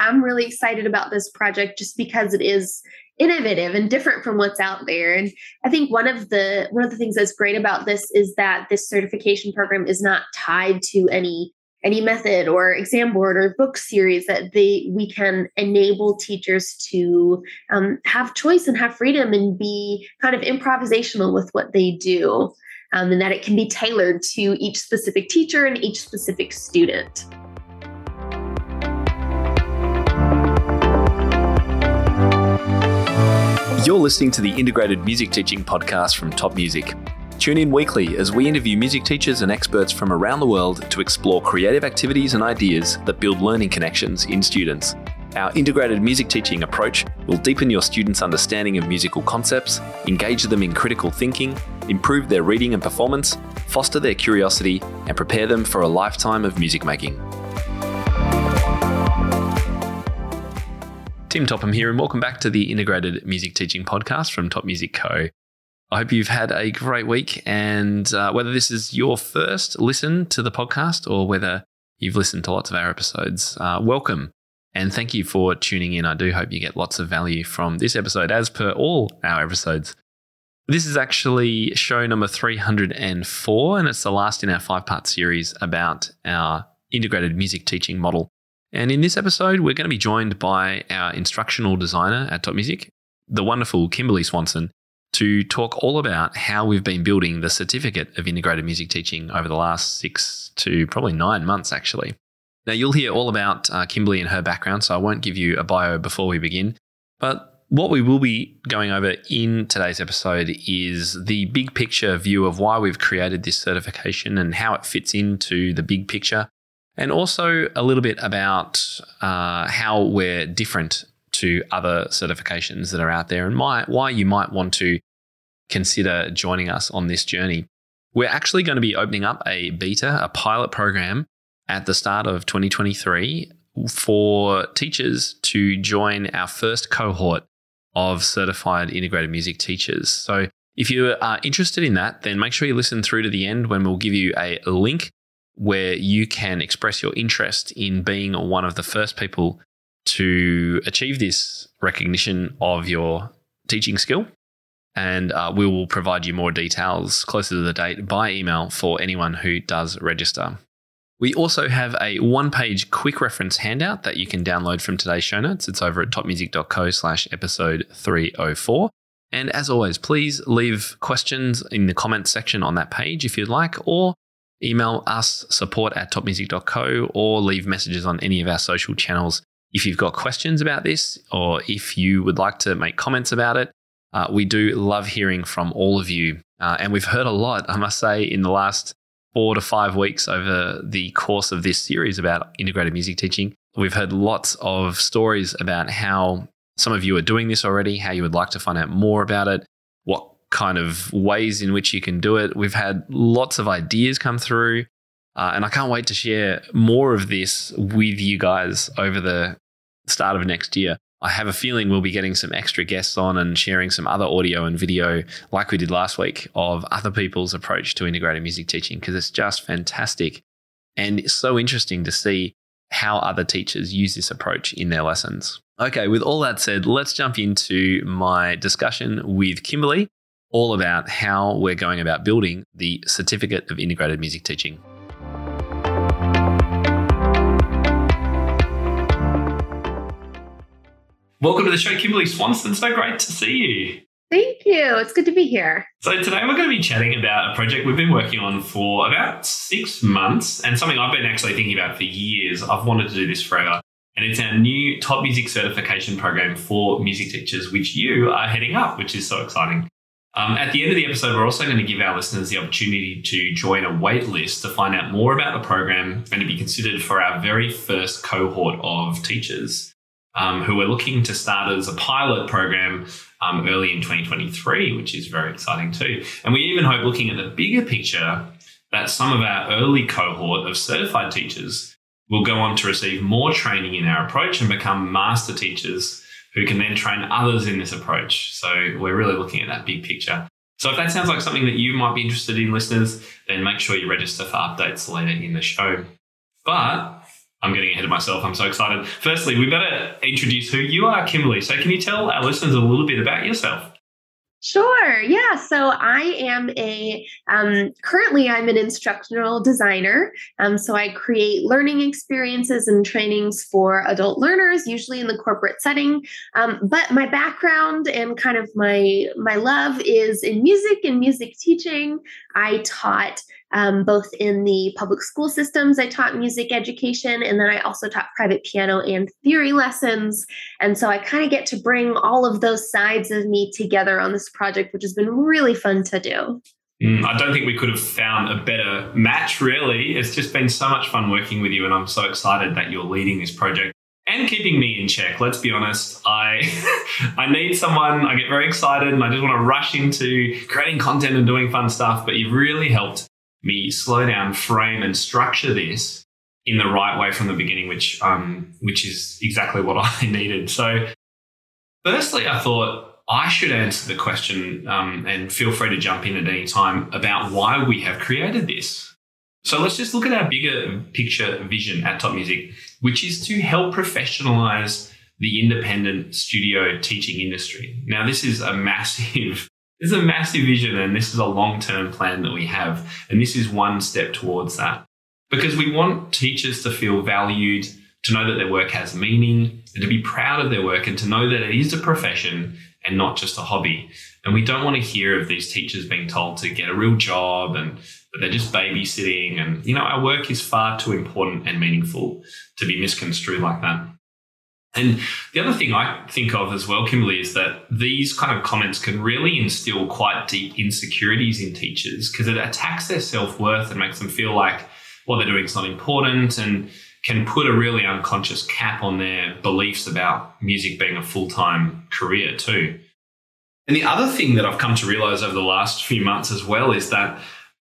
I'm really excited about this project just because it is innovative and different from what's out there. And I think one of the things that's great about this is that this certification program is not tied to any method or exam board or book series, that we can enable teachers to have choice and have freedom and be kind of improvisational with what they do, and that it can be tailored to each specific teacher and each specific student. You're listening to the Integrated Music Teaching Podcast from Top Music. Tune in weekly as we interview music teachers and experts from around the world to explore creative activities and ideas that build learning connections in students. Our integrated music teaching approach will deepen your students' understanding of musical concepts, engage them in critical thinking, improve their reading and performance, foster their curiosity, and prepare them for a lifetime of music making. Tim Topham here, and welcome back to the Integrated Music Teaching Podcast from Top Music Co. I hope you've had a great week, and whether this is your first listen to the podcast or whether you've listened to lots of our episodes, welcome and thank you for tuning in. I do hope you get lots of value from this episode, as per all our episodes. This is actually show number 304, and it's the last in our 5-part series about our integrated music teaching model. And in this episode, we're going to be joined by our instructional designer at Top Music, the wonderful Kimberly Swanson, to talk all about how we've been building the certificate of integrated music teaching over the last 6 to probably 9 months, actually. Now, you'll hear all about Kimberly and her background, so I won't give you a bio before we begin. But what we will be going over in today's episode is the big picture view of why we've created this certification and how it fits into the big picture, and also a little bit about how we're different to other certifications that are out there and why you might want to consider joining us on this journey. We're actually going to be opening up a pilot program at the start of 2023 for teachers to join our first cohort of certified integrated music teachers. So if you are interested in that, then make sure you listen through to the end when we'll give you a link where you can express your interest in being one of the first people to achieve this recognition of your teaching skill. And we will provide you more details closer to the date by email for anyone who does register. We also have a 1-page quick reference handout that you can download from today's show notes. It's over at topmusic.co/episode 304. And as always, please leave questions in the comments section on that page if you'd like, or email us support@topmusic.co, or leave messages on any of our social channels if you've got questions about this, or if you would like to make comments about it. We do love hearing from all of you. And we've heard a lot, I must say, in the last 4 to 5 weeks over the course of this series about integrated music teaching. We've heard lots of stories about how some of you are doing this already, how you would like to find out more about it, what kind of ways in which you can do it. We've had lots of ideas come through, and I can't wait to share more of this with you guys over the start of next year. I have a feeling we'll be getting some extra guests on and sharing some other audio and video like we did last week of other people's approach to integrated music teaching, because it's just fantastic and it's so interesting to see how other teachers use this approach in their lessons. Okay, with all that said, let's jump into my discussion with Kimberly all about how we're going about building the Certificate of Integrated Music Teaching. Welcome to the show, Kimberly Swanson. So great to see you. Thank you. It's good to be here. So today we're going to be chatting about a project we've been working on for about 6 months, and something I've been actually thinking about for years. I've wanted to do this forever. And it's our new Top Music certification program for music teachers, which you are heading up, which is so exciting. At the end of the episode, we're also going to give our listeners the opportunity to join a wait list to find out more about the program and to be considered for our very first cohort of teachers who are looking to start as a pilot program early in 2023, which is very exciting too. And we even hope, looking at the bigger picture, that some of our early cohort of certified teachers will go on to receive more training in our approach and become master teachers who can then train others in this approach. So we're really looking at that big picture. So if that sounds like something that you might be interested in, listeners, then make sure you register for updates later in the show. But I'm getting ahead of myself. I'm so excited. Firstly, we better introduce who you are, Kimberly. So can you tell our listeners a little bit about yourself? Sure. Yeah. So I am currently I'm an instructional designer. So I create learning experiences and trainings for adult learners, usually in the corporate setting. But my background and kind of my love is in music and music teaching. I taught both in the public school systems. I taught music education, and then I also taught private piano and theory lessons. And so I kind of get to bring all of those sides of me together on this project, which has been really fun to do. I don't think we could have found a better match, really. It's just been so much fun working with you, and I'm so excited that you're leading this project and keeping me in check. Let's be honest, I need someone. I get very excited and I just want to rush into creating content and doing fun stuff, but you've really helped me slow down, frame and structure this in the right way from the beginning, which is exactly what I needed. So firstly, I thought I should answer the question, and feel free to jump in at any time, about why we have created this. So let's just look at our bigger picture vision at Top Music, which is to help professionalize the independent studio teaching industry. Now, this is a massive vision, and this is a long-term plan that we have. And this is one step towards that, because we want teachers to feel valued, to know that their work has meaning, and to be proud of their work, and to know that it is a profession and not just a hobby. And we don't want to hear of these teachers being told to get a real job and that they're just babysitting. And, our work is far too important and meaningful to be misconstrued like that. And the other thing I think of as well, Kimberly, is that these kind of comments can really instill quite deep insecurities in teachers, because it attacks their self-worth and makes them feel like what they're doing is not important, and can put a really unconscious cap on their beliefs about music being a full-time career too. And the other thing that I've come to realize over the last few months as well is that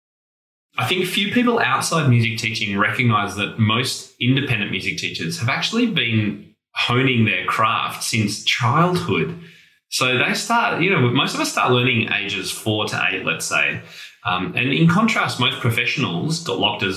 I think few people outside music teaching recognize that most independent music teachers have actually been honing their craft since childhood. So they start, most of us start learning ages 4 to 8, let's say. And in contrast, most professionals,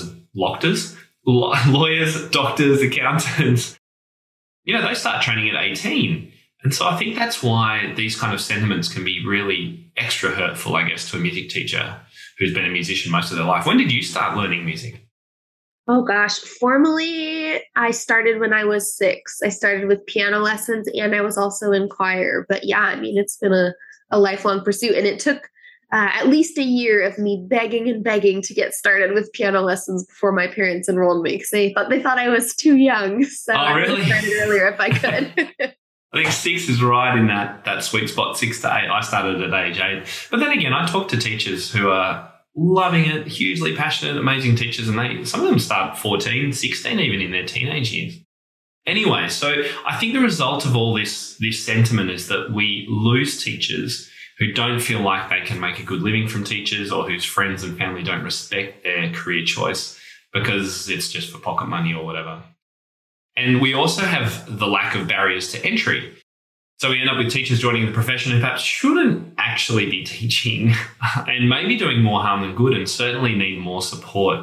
lawyers, doctors, accountants, they start training at 18. And so I think that's why these kind of sentiments can be really extra hurtful, I guess, to a music teacher who's been a musician most of their life. When did you start learning music? Oh gosh, formally, I started when I was 6. I started with piano lessons, and I was also in choir. But yeah, it's been a lifelong pursuit, and it took at least a year of me begging to get started with piano lessons before my parents enrolled me, because they thought I was too young. So really? I started earlier if I could. I think 6 is right in that sweet spot, 6 to 8. I started at age 8. But then again, I talk to teachers who are loving it, hugely passionate, amazing teachers, and some of them start 14, 16, even in their teenage years. Anyway, so I think the result of all this sentiment is that we lose teachers who don't feel like they can make a good living from teachers, or whose friends and family don't respect their career choice because it's just for pocket money or whatever. And we also have the lack of barriers to entry. So we end up with teachers joining the profession who perhaps shouldn't actually be teaching and maybe doing more harm than good, and certainly need more support.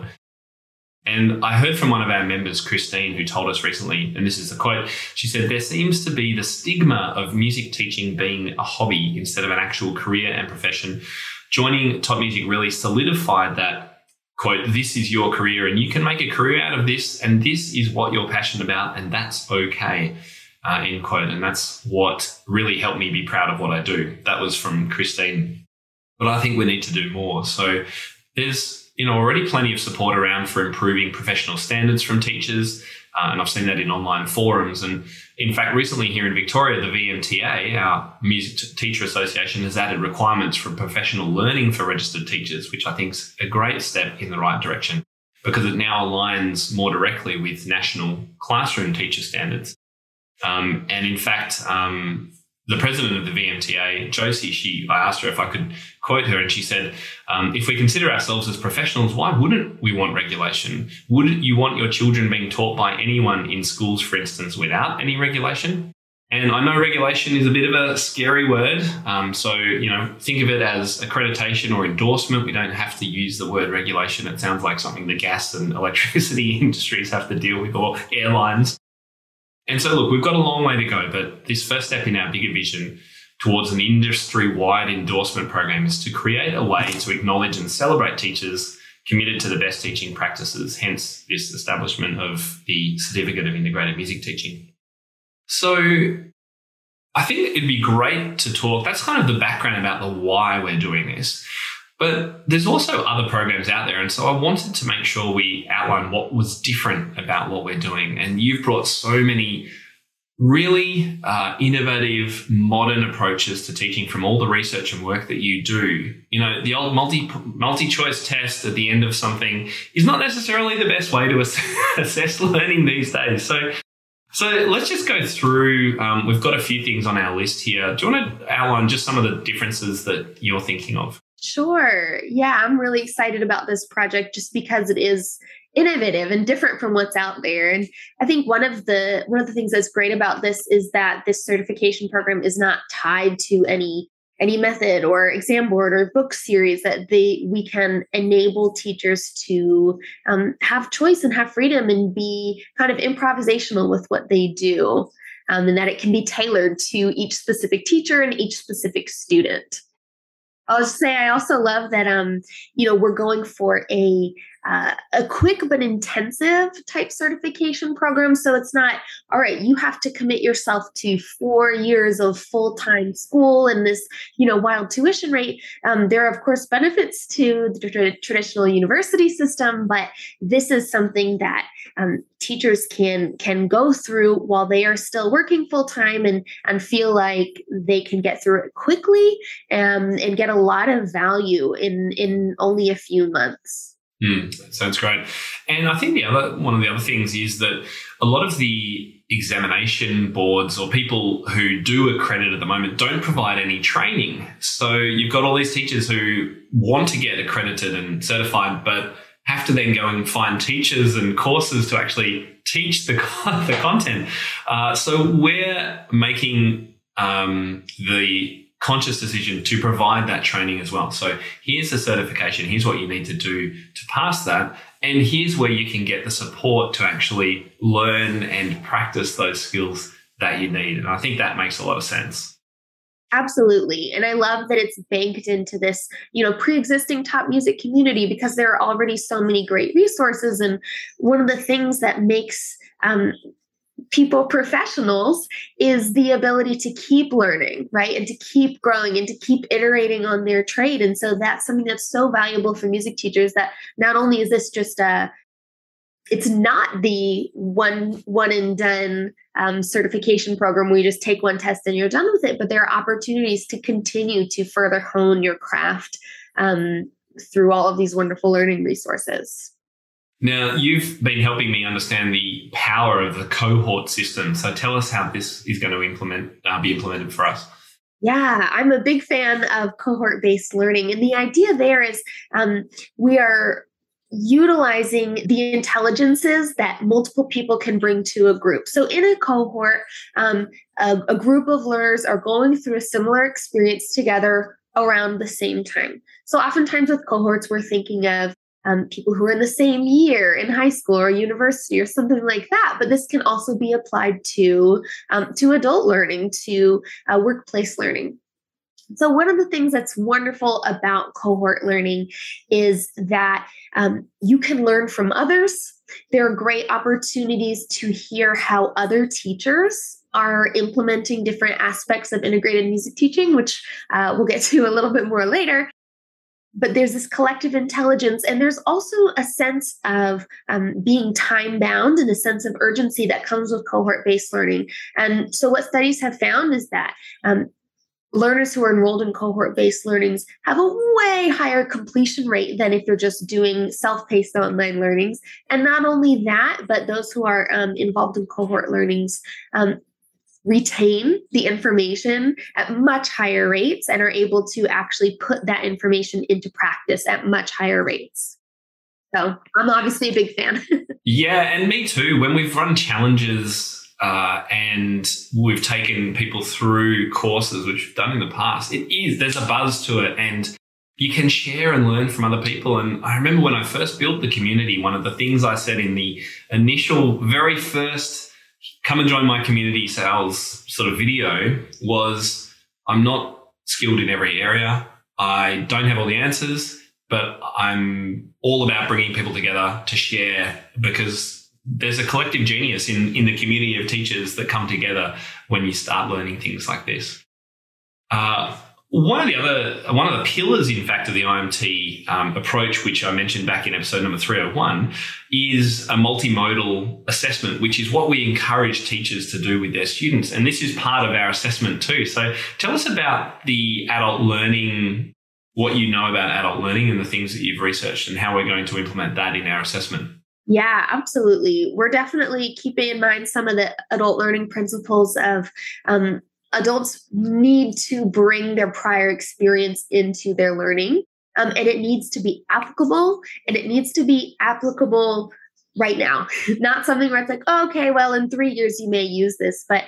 And I heard from one of our members, Christine, who told us recently, and this is the quote, she said, "There seems to be the stigma of music teaching being a hobby instead of an actual career and profession. Joining Top Music really solidified that," quote, "this is your career and you can make a career out of this, and this is what you're passionate about, and that's okay," end quote. And that's what really helped me be proud of what I do. That was from Christine. But I think we need to do more. So there's already plenty of support around for improving professional standards from teachers. And I've seen that in online forums. And in fact, recently here in Victoria, the VMTA, our Music Teacher Association, has added requirements for professional learning for registered teachers, which I think is a great step in the right direction, because it now aligns more directly with national classroom teacher standards. And in fact, the president of the VMTA, Josie, I asked her if I could quote her, and she said, "If we consider ourselves as professionals, why wouldn't we want regulation? Would you want your children being taught by anyone in schools, for instance, without any regulation? And I know regulation is a bit of a scary word. So, think of it as accreditation or endorsement. We don't have to use the word regulation. It sounds like something the gas and electricity industries have to deal with, or airlines. And so, look, we've got a long way to go, but this first step in our bigger vision towards an industry-wide endorsement program is to create a way to acknowledge and celebrate teachers committed to the best teaching practices, hence this establishment of the Certificate of Integrated Music Teaching. So I think it'd be great to talk, that's kind of the background about the why we're doing this. But there's also other programs out there. And so I wanted to make sure we outline what was different about what we're doing. And you've brought so many really innovative, modern approaches to teaching from all the research and work that you do. The old multi-choice test at the end of something is not necessarily the best way to assess learning these days. So let's just go through. We've got a few things on our list here. Do you want to outline just some of the differences that you're thinking of? Sure. Yeah, I'm really excited about this project just because it is innovative and different from what's out there. And I think one of the things that's great about this is that this certification program is not tied to any method or exam board or book series, that we can enable teachers to have choice and have freedom and be kind of improvisational with what they do, and that it can be tailored to each specific teacher and each specific student. I'll just say I also love that we're going for a quick but intensive type certification program. So it's not, all right, you have to commit yourself to 4 years of full-time school and this, wild tuition rate. There are, of course, benefits to the traditional university system, but this is something that teachers can go through while they are still working full-time and feel like they can get through it quickly and get a lot of value in only a few months. That sounds great. And I think one of the other things is that a lot of the examination boards or people who do accredit at the moment don't provide any training. So you've got all these teachers who want to get accredited and certified, but have to then go and find teachers and courses to actually teach the content. So we're making the conscious decision to provide that training as well. So here's the certification. Here's what you need to do to pass that. And here's where you can get the support to actually learn and practice those skills that you need. And I think that makes a lot of sense. Absolutely. And I love that it's baked into this, pre-existing top music community, because there are already so many great resources. And one of the things that makes people professionals is the ability to keep learning, right? And to keep growing and to keep iterating on their trade. And so that's something that's so valuable for music teachers, that not only is this just it's not the one and done certification program where you just take one test and you're done with it, but there are opportunities to continue to further hone your craft through all of these wonderful learning resources. Now, you've been helping me understand the power of the cohort system. So tell us how this is going to be implemented for us. Yeah, I'm a big fan of cohort-based learning. And the idea there is we are utilizing the intelligences that multiple people can bring to a group. So in a cohort, a group of learners are going through a similar experience together around the same time. So oftentimes with cohorts, we're thinking of people who are in the same year in high school or university or something like that. But this can also be applied to adult learning, to workplace learning. So one of the things that's wonderful about cohort learning is that you can learn from others. There are great opportunities to hear how other teachers are implementing different aspects of integrated music teaching, which we'll get to a little bit more later. But there's this collective intelligence, and there's also a sense of being time-bound and a sense of urgency that comes with cohort-based learning. And so what studies have found is that learners who are enrolled in cohort-based learnings have a way higher completion rate than if they're just doing self-paced online learnings. And not only that, but those who are involved in cohort learnings retain the information at much higher rates and are able to actually put that information into practice at much higher rates. So I'm obviously a big fan. Yeah, and me too. When we've run challenges and we've taken people through courses, which we've done in the past, there's a buzz to it, and you can share and learn from other people. And I remember when I first built the community, one of the things I said in the initial, very first come and join my community sales sort of video was, I'm not skilled in every area. I don't have all the answers, but I'm all about bringing people together to share, because there's a collective genius in the community of teachers that come together when you start learning things like this. One of the pillars, in fact, of the IMT approach, which I mentioned back in episode number 301, is a multimodal assessment, which is what we encourage teachers to do with their students. And this is part of our assessment too. So tell us about the adult learning, what you know about adult learning and the things that you've researched, and how we're going to implement that in our assessment. Yeah, absolutely. We're definitely keeping in mind some of the adult learning principles of adults need to bring their prior experience into their learning, and it needs to be applicable, and it needs to be applicable right now. Not something where it's like, oh, okay, well, in 3 years you may use this, but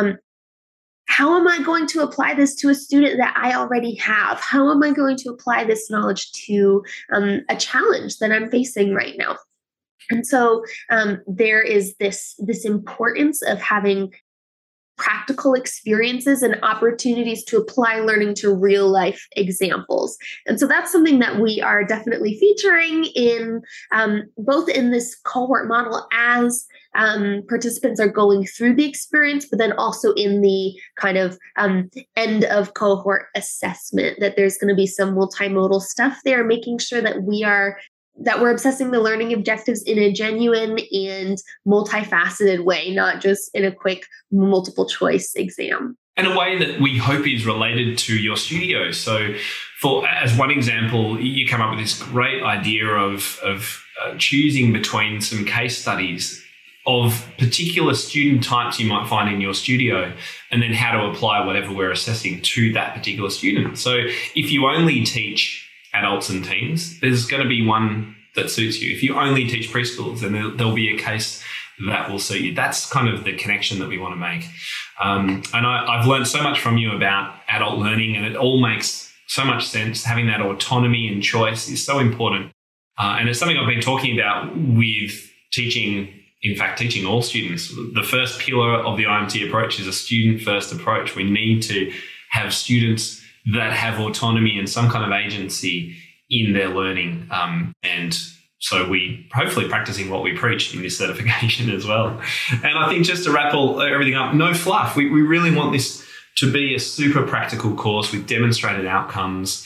how am I going to apply this to a student that I already have? How am I going to apply this knowledge to a challenge that I'm facing right now? And so there is this importance of having practical experiences and opportunities to apply learning to real life examples. And so that's something that we are definitely featuring in both in this cohort model as participants are going through the experience, but then also in the kind of end of cohort assessment, that there's going to be some multimodal stuff there, making sure that we're assessing the learning objectives in a genuine and multifaceted way, not just in a quick multiple choice exam. And a way that we hope is related to your studio. So as one example, you come up with this great idea of choosing between some case studies of particular student types you might find in your studio, and then how to apply whatever we're assessing to that particular student. So if you only teach adults and teens, there's going to be one that suits you. If you only teach preschoolers, then there'll be a case that will suit you. That's kind of the connection that we want to make. And I've learned so much from you about adult learning, and it all makes so much sense. Having that autonomy and choice is so important. And it's something I've been talking about with teaching all students. The first pillar of the IMT approach is a student-first approach. We need to have students that have autonomy and some kind of agency in their learning. And so we hopefully practicing what we preach in this certification as well. And I think just to wrap everything up, no fluff. We really want this to be a super practical course with demonstrated outcomes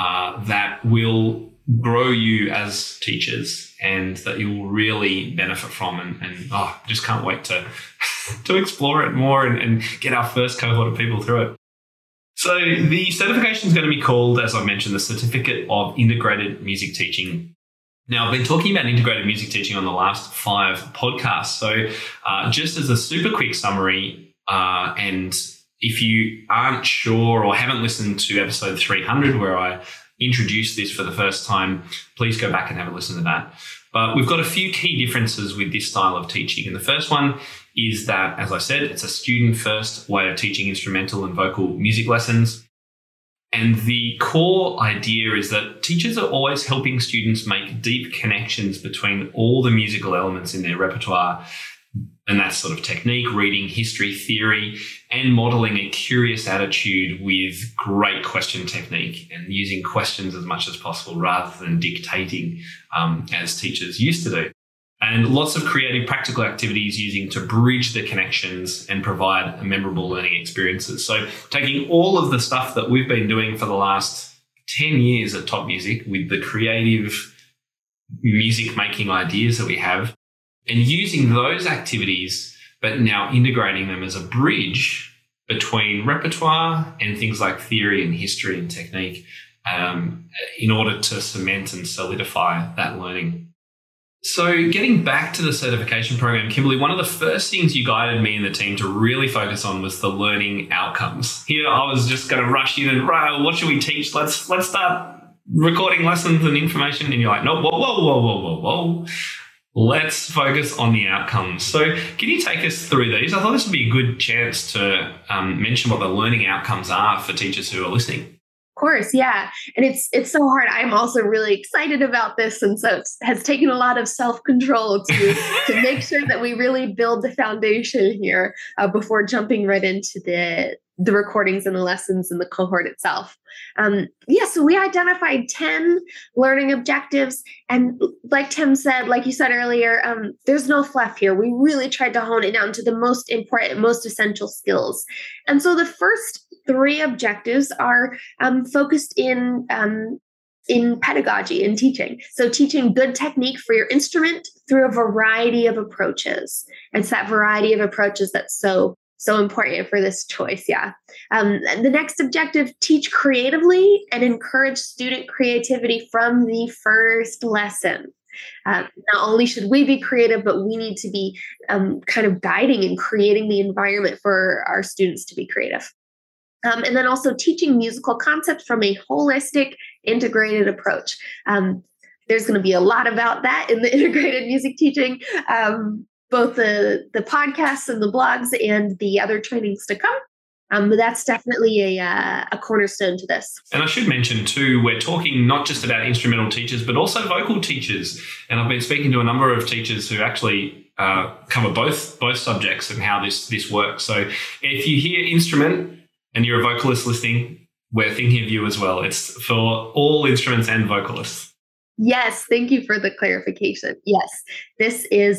that will grow you as teachers and that you'll really benefit from. And just can't wait to explore it more and get our first cohort of people through it. So the certification is going to be called, as I mentioned, the Certificate of Integrated Music Teaching. Now, I've been talking about integrated music teaching on the last 5 podcasts. So just as a super quick summary, and if you aren't sure or haven't listened to episode 300 where I introduced this for the first time, please go back and have a listen to that. But we've got a few key differences with this style of teaching. And the first one is that, as I said, it's a student-first way of teaching instrumental and vocal music lessons. And the core idea is that teachers are always helping students make deep connections between all the musical elements in their repertoire. And that's sort of technique, reading, history, theory, and modeling a curious attitude with great question technique and using questions as much as possible rather than dictating as teachers used to do. And lots of creative practical activities using to bridge the connections and provide memorable learning experiences. So taking all of the stuff that we've been doing for the last 10 years at Top Music with the creative music making ideas that we have, and using those activities, but now integrating them as a bridge between repertoire and things like theory and history and technique in order to cement and solidify that learning. So getting back to the certification program, Kimberly, one of the first things you guided me and the team to really focus on was the learning outcomes. Here I was just going to rush in and, right, what should we teach? Let's start recording lessons and information. And you're like, no, whoa. Let's focus on the outcomes. So can you take us through these? I thought this would be a good chance to mention what the learning outcomes are for teachers who are listening. Of course, yeah. And it's so hard. I'm also really excited about this. And so it has taken a lot of self-control to make sure that we really build the foundation here before jumping right into the recordings and the lessons and the cohort itself. So we identified 10 learning objectives. And like Tim said, like you said earlier, there's no fluff here. We really tried to hone it down to the most important, most essential skills. And so the first 3 objectives are focused in pedagogy and teaching. So teaching good technique for your instrument through a variety of approaches. It's that variety of approaches that's so important for this choice. Yeah. The next objective, teach creatively and encourage student creativity from the first lesson. Not only should we be creative, but we need to be kind of guiding and creating the environment for our students to be creative. And then also teaching musical concepts from a holistic, integrated approach. There's going to be a lot about that in the integrated music teaching, both the podcasts and the blogs and the other trainings to come. But that's definitely a cornerstone to this. And I should mention too, we're talking not just about instrumental teachers, but also vocal teachers. And I've been speaking to a number of teachers who actually cover both subjects and how this works. So if you hear instrument and you're a vocalist listening, we're thinking of you as well. It's for all instruments and vocalists. Yes, thank you for the clarification. Yes, this is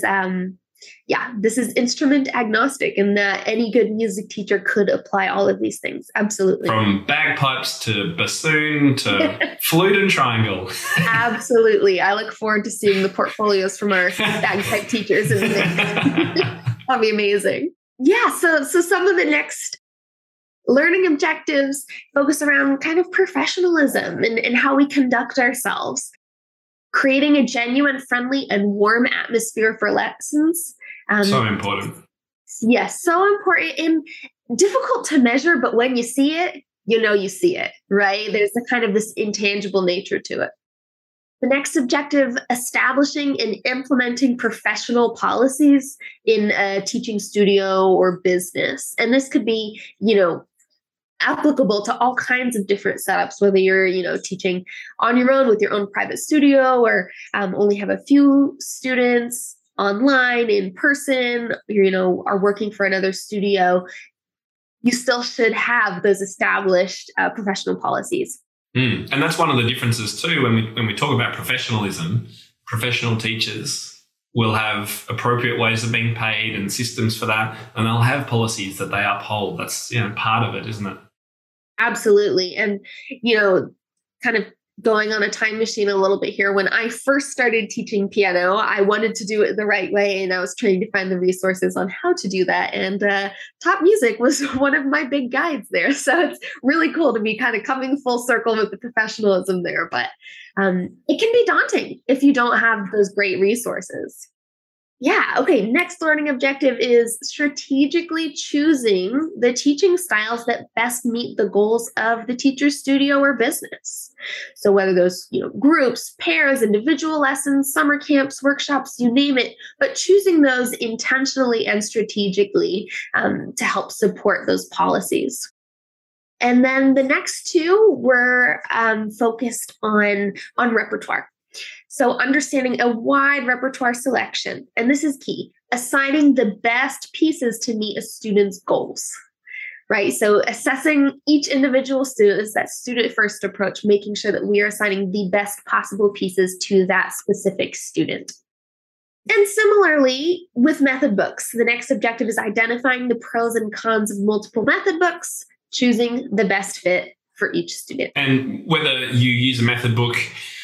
this is instrument agnostic, and that any good music teacher could apply all of these things. Absolutely. From bagpipes to bassoon to flute and triangle. Absolutely. I look forward to seeing the portfolios from our bagpipe teachers in the mix. That'll be amazing. Yeah, so some of the next learning objectives focus around kind of professionalism and how we conduct ourselves, creating a genuine, friendly, and warm atmosphere for lessons. So important. Yes, so important and difficult to measure, but when you see it, you see it, right? There's a kind of this intangible nature to it. The next objective, establishing and implementing professional policies in a teaching studio or business. And this could be, applicable to all kinds of different setups, whether you're, teaching on your own with your own private studio or only have a few students online, in person, are working for another studio. You still should have those established professional policies. And that's one of the differences too. When we talk about professionalism, professional teachers will have appropriate ways of being paid and systems for that, and they'll have policies that they uphold. That's part of it, isn't it? Absolutely. And, kind of going on a time machine a little bit here, when I first started teaching piano, I wanted to do it the right way. And I was trying to find the resources on how to do that. And Top Music was one of my big guides there. So it's really cool to be kind of coming full circle with the professionalism there. But it can be daunting if you don't have those great resources. Yeah. Okay. Next learning objective is strategically choosing the teaching styles that best meet the goals of the teacher's studio or business. So whether those, groups, pairs, individual lessons, summer camps, workshops, you name it, but choosing those intentionally and strategically to help support those policies. And then the next 2 were focused on repertoire. So understanding a wide repertoire selection, and this is key, assigning the best pieces to meet a student's goals, right? So assessing each individual student is that student-first approach, making sure that we are assigning the best possible pieces to that specific student. And similarly, with method books, the next objective is identifying the pros and cons of multiple method books, choosing the best fit for each student. And whether you use a method book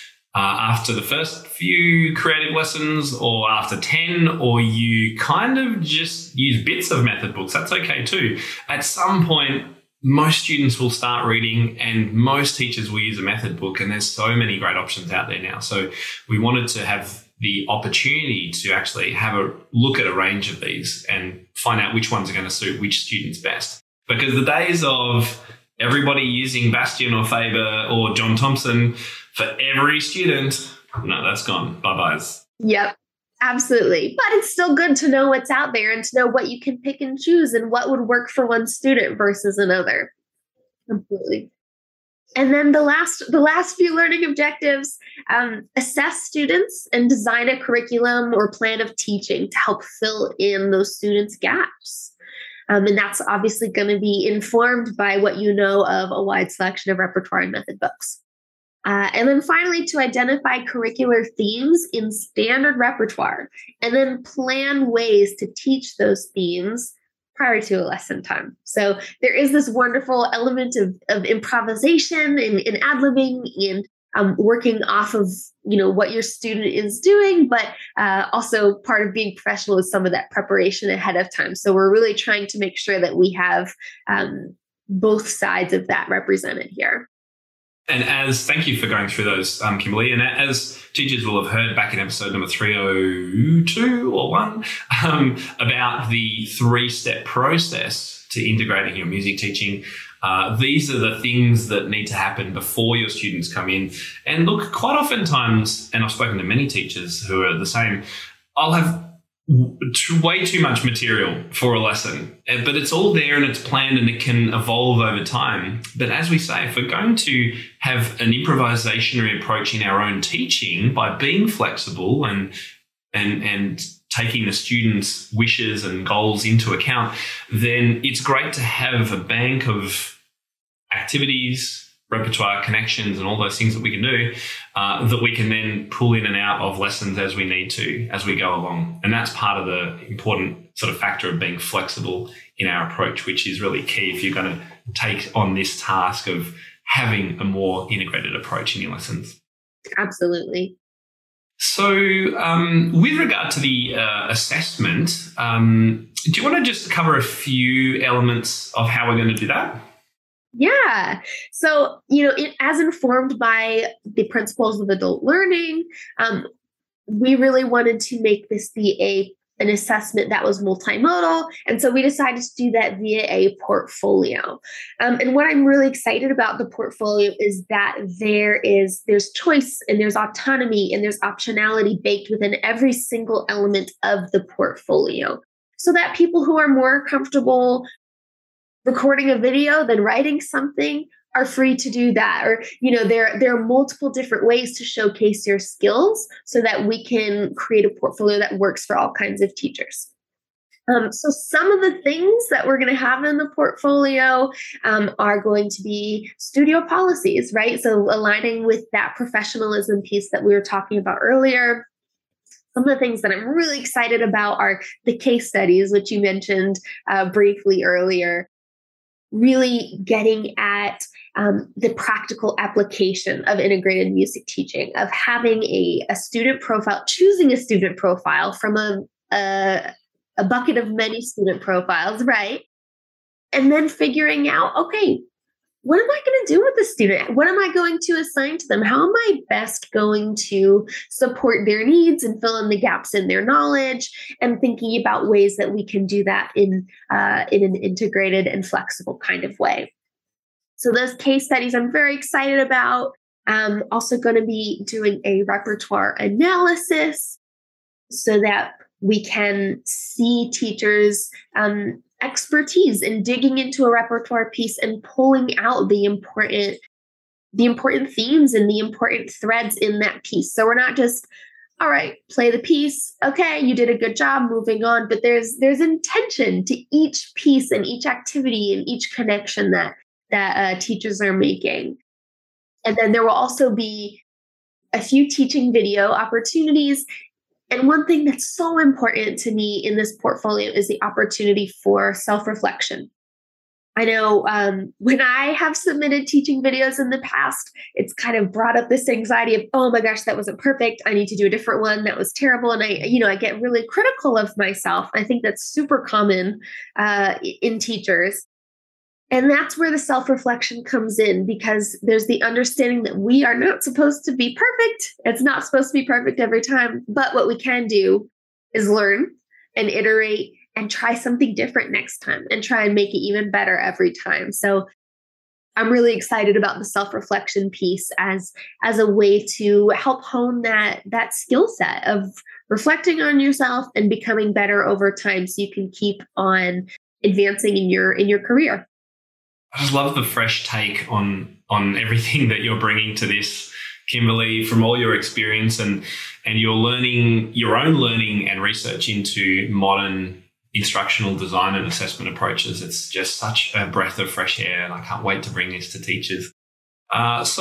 after the first few creative lessons or after 10, or you kind of just use bits of method books, that's okay too. At some point, most students will start reading and most teachers will use a method book, and there's so many great options out there now. So we wanted to have the opportunity to actually have a look at a range of these and find out which ones are going to suit which students best. Because the days of everybody using Bastian or Faber or John Thompson for every student, no, that's gone. Bye-byes. Yep, Absolutely. But it's still good to know what's out there and to know what you can pick and choose and what would work for one student versus another. Completely. And then the last few learning objectives, assess students and design a curriculum or plan of teaching to help fill in those students' gaps. And that's obviously going to be informed by what you know of a wide selection of repertoire and method books. And then finally, to identify curricular themes in standard repertoire, and then plan ways to teach those themes prior to a lesson time. So there is this wonderful element of improvisation and ad-libbing and working off of what your student is doing, but also part of being professional is some of that preparation ahead of time. So we're really trying to make sure that we have both sides of that represented here. And thank you for going through those, Kimberly. And as teachers will have heard back in episode number 302 or 1 about the 3-step process to integrating your music teaching. These are the things that need to happen before your students come in. And look, quite oftentimes, and I've spoken to many teachers who are the same, I'll have way too much material for a lesson, but it's all there and it's planned and it can evolve over time. But as we say, if we're going to have an improvisationary approach in our own teaching by being flexible and taking the students' wishes and goals into account, then it's great to have a bank of activities, repertoire, connections, and all those things that we can do that we can then pull in and out of lessons as we need to, as we go along. And that's part of the important sort of factor of being flexible in our approach, which is really key if you're going to take on this task of having a more integrated approach in your lessons. Absolutely. So with regard to the assessment, do you want to just cover a few elements of how we're going to do that? Yeah. So, as informed by the principles of adult learning, we really wanted to make this be an assessment that was multimodal. And so we decided to do that via a portfolio. And what I'm really excited about the portfolio is that there's choice and there's autonomy and there's optionality baked within every single element of the portfolio, so that people who are more comfortable recording a video than writing something are free to do that. Or, there are multiple different ways to showcase your skills so that we can create a portfolio that works for all kinds of teachers. So some of the things that we're going to have in the portfolio are going to be studio policies, right? So aligning with that professionalism piece that we were talking about earlier. Some of the things that I'm really excited about are the case studies, which you mentioned briefly earlier. Really getting at the practical application of integrated music teaching, of having a student profile, choosing a student profile from a bucket of many student profiles, right? And then figuring out, okay, what am I going to do with the student? What am I going to assign to them? How am I best going to support their needs and fill in the gaps in their knowledge? And thinking about ways that we can do that in an integrated and flexible kind of way. So those case studies I'm very excited about. Also going to be doing a repertoire analysis so that we can see teachers' expertise in digging into a repertoire piece and pulling out the important themes and the important threads in that piece. So we're not just, all right, play the piece. Okay, you did a good job, moving on. But there's intention to each piece and each activity and each connection that teachers are making. And then there will also be a few teaching video opportunities. And one thing that's so important to me in this portfolio is the opportunity for self-reflection. I know when I have submitted teaching videos in the past, it's kind of brought up this anxiety of, oh my gosh, that wasn't perfect. I need to do a different one. That was terrible. And I get really critical of myself. I think that's super common in teachers. And that's where the self-reflection comes in, because there's the understanding that we are not supposed to be perfect. It's not supposed to be perfect every time. But what we can do is learn and iterate and try something different next time and try and make it even better every time. So I'm really excited about the self-reflection piece as a way to help hone that skill set of reflecting on yourself and becoming better over time so you can keep on advancing in your career. I just love the fresh take on everything that you're bringing to this, Kimberly, from all your experience and your own learning and research into modern instructional design and assessment approaches. It's just such a breath of fresh air, and I can't wait to bring this to teachers. As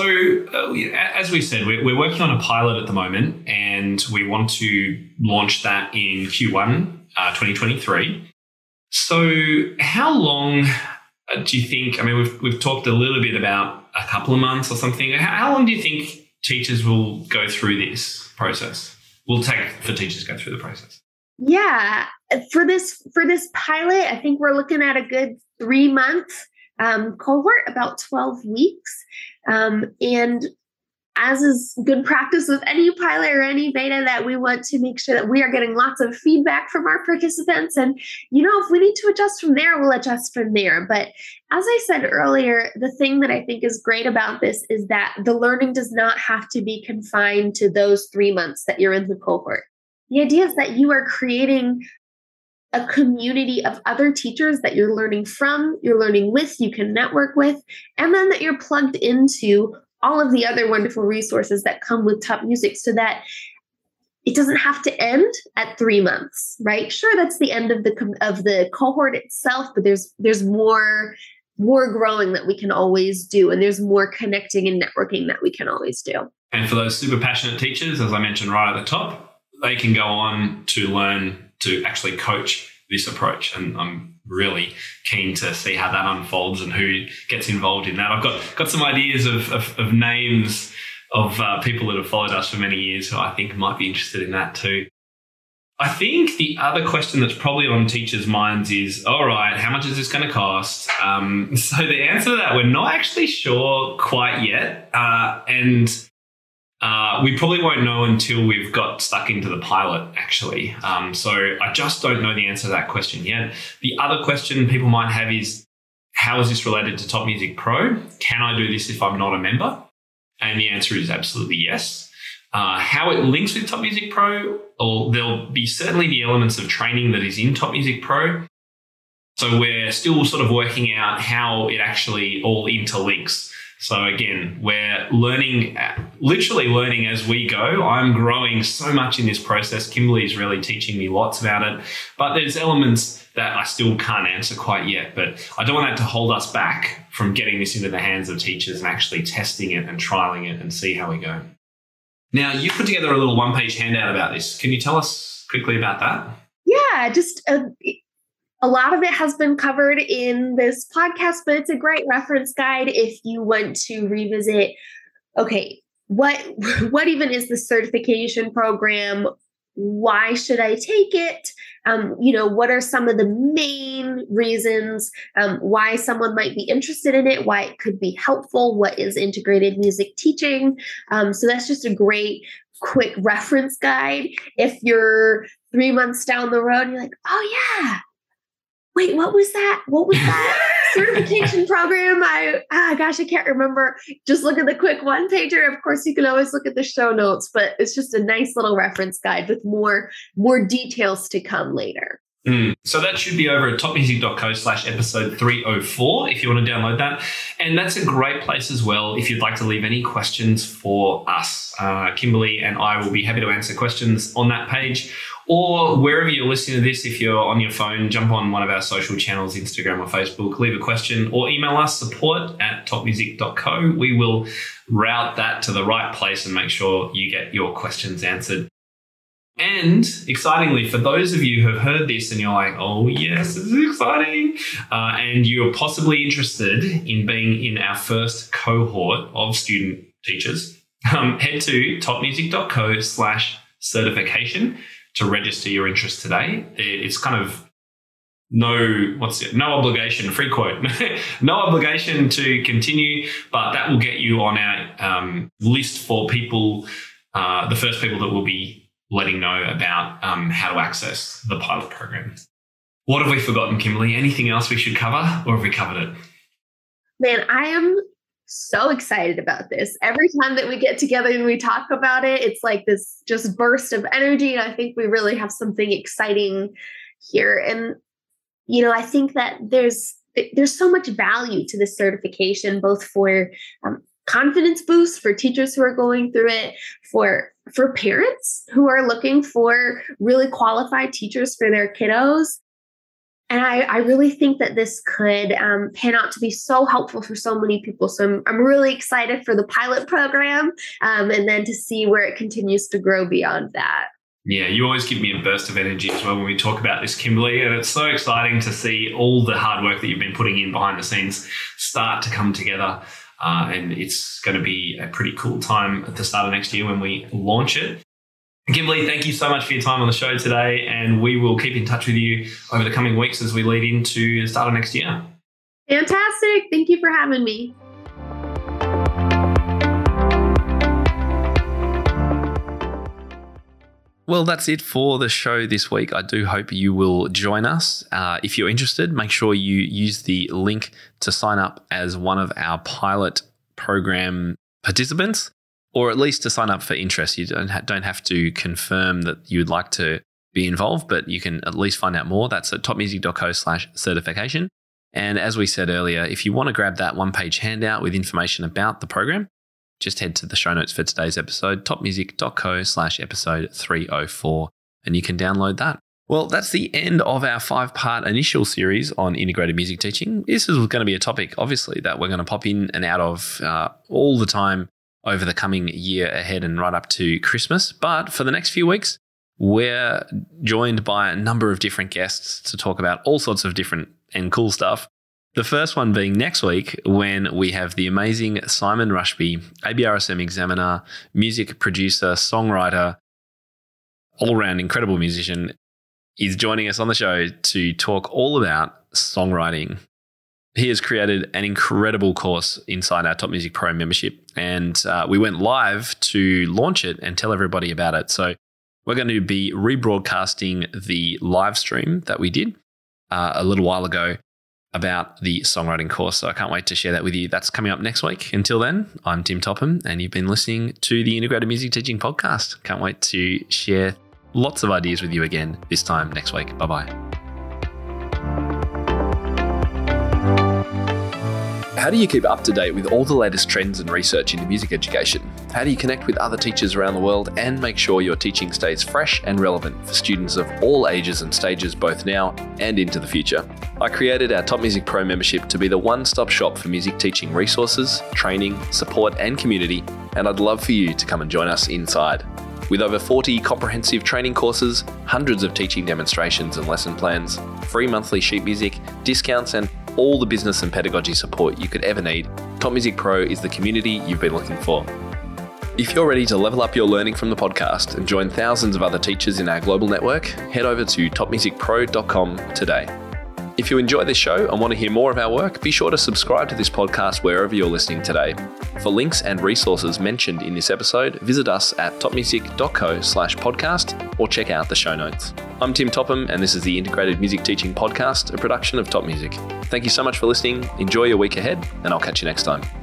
we said, we're working on a pilot at the moment, and we want to launch that in Q1 2023. So how long do you think, I mean, we've talked a little bit about a couple of months or something. How long do you think teachers will go through this process? Will take for teachers to go through the process? Yeah, for this pilot, I think we're looking at a good 3-month cohort, about 12 weeks. And as is good practice with any pilot or any beta, that we want to make sure that we are getting lots of feedback from our participants. And, if we need to adjust from there, we'll adjust from there. But as I said earlier, the thing that I think is great about this is that the learning does not have to be confined to those 3 months that you're in the cohort. The idea is that you are creating a community of other teachers that you're learning from, you're learning with, you can network with, and then that you're plugged into all of the other wonderful resources that come with Top Music, so that it doesn't have to end at 3 months, right? Sure, that's the end of the cohort itself, but there's more growing that we can always do, and there's more connecting and networking that we can always do. And for those super passionate teachers, as I mentioned right at the top, they can go on to learn to actually coach this approach. And I'm really keen to see how that unfolds and who gets involved in that. I've got some ideas of names of people that have followed us for many years who I think might be interested in that too. I think the other question that's probably on teachers' minds is, all right, how much is this going to cost? So the answer to that, we're not actually sure quite yet. And we probably won't know until we've got stuck into the pilot, actually. So I just don't know the answer to that question yet. The other question people might have is, how is this related to Top Music Pro? Can I do this if I'm not a member? And the answer is absolutely yes. How it links with Top Music Pro, or there'll be certainly the elements of training that is in Top Music Pro. So we're still sort of working out how it actually all interlinks. So again, we're literally learning as we go. I'm growing so much in this process. Kimberly is really teaching me lots about it, but there's elements that I still can't answer quite yet. But I don't want that to hold us back from getting this into the hands of teachers and actually testing it and trialing it and see how we go. Now, you put together a little one-page handout about this. Can you tell us quickly about that? Yeah, just a lot of it has been covered in this podcast, but it's a great reference guide if you want to revisit, okay, what even is the certification program? Why should I take it? What are some of the main reasons why someone might be interested in it, why it could be helpful, what is integrated music teaching? So that's just a great quick reference guide. If you're 3 months down the road, you're like, oh yeah, wait, what was that? What was that certification program? I can't remember. Just look at the quick one-pager. Of course, you can always look at the show notes, but it's just a nice little reference guide with more details to come later. So that should be over at topmusic.co/episode 304 if you want to download that. And that's a great place as well if you'd like to leave any questions for us. Kimberly and I will be happy to answer questions on that page, or wherever you're listening to this. If you're on your phone, jump on one of our social channels, Instagram or Facebook, leave a question, or email us support@topmusic.co. We will route that to the right place and make sure you get your questions answered. And excitingly, for those of you who have heard this and you're like, oh yes, this is exciting, and you're possibly interested in being in our first cohort of student teachers, head to topmusic.co/certification to register your interest today. It's kind of no obligation, free quote, no obligation to continue, but that will get you on our list for people, the first people that will be letting know about how to access the pilot program. What have we forgotten, Kimberly? Anything else we should cover, or have we covered it? Man, I am so excited about this. Every time that we get together and we talk about it, it's like this just burst of energy. And I think we really have something exciting here. And, I think that there's so much value to this certification, both for confidence boost for teachers who are going through it, for parents who are looking for really qualified teachers for their kiddos. And I really think that this could pan out to be so helpful for so many people. So I'm really excited for the pilot program and then to see where it continues to grow beyond that. Yeah, you always give me a burst of energy as well when we talk about this, Kimberly. And it's so exciting to see all the hard work that you've been putting in behind the scenes start to come together. And it's going to be a pretty cool time at the start of next year when we launch it. Kimberly, thank you so much for your time on the show today. And we will keep in touch with you over the coming weeks as we lead into the start of next year. Fantastic. Thank you for having me. Well, that's it for the show this week. I do hope you will join us. If you're interested, make sure you use the link to sign up as one of our pilot program participants, or at least to sign up for interest. You don't have to confirm that you'd like to be involved, but you can at least find out more. That's at topmusic.co/certification. And as we said earlier, if you want to grab that one-page handout with information about the program, just head to the show notes for today's episode, topmusic.co/episode 304, and you can download that. Well, that's the end of our 5-part initial series on integrated music teaching. This is going to be a topic, obviously, that we're going to pop in and out of all the time over the coming year ahead and right up to Christmas. But for the next few weeks, we're joined by a number of different guests to talk about all sorts of different and cool stuff. The first one being next week when we have the amazing Simon Rushby, ABRSM examiner, music producer, songwriter, all-round incredible musician, is joining us on the show to talk all about songwriting. He has created an incredible course inside our Top Music Pro membership, and we went live to launch it and tell everybody about it. So we're going to be rebroadcasting the live stream that we did a little while ago about the songwriting course. So I can't wait to share that with you. That's coming up next week. Until then, I'm Tim Topham, and you've been listening to the Integrated Music Teaching Podcast. Can't wait to share lots of ideas with you again this time next week. Bye-bye. How do you keep up to date with all the latest trends and research into music education? How do you connect with other teachers around the world and make sure your teaching stays fresh and relevant for students of all ages and stages, both now and into the future? I created our Top Music Pro membership to be the one-stop shop for music teaching resources, training, support, and community, and I'd love for you to come and join us inside. With over 40 comprehensive training courses, hundreds of teaching demonstrations and lesson plans, free monthly sheet music, discounts, and all the business and pedagogy support you could ever need, Top Music Pro is the community you've been looking for. If you're ready to level up your learning from the podcast and join thousands of other teachers in our global network, head over to topmusicpro.com today. If you enjoy this show and want to hear more of our work, be sure to subscribe to this podcast wherever you're listening today. For links and resources mentioned in this episode, visit us at topmusic.co/podcast or check out the show notes. I'm Tim Topham, and this is the Integrated Music Teaching Podcast, a production of Top Music. Thank you so much for listening. Enjoy your week ahead, and I'll catch you next time.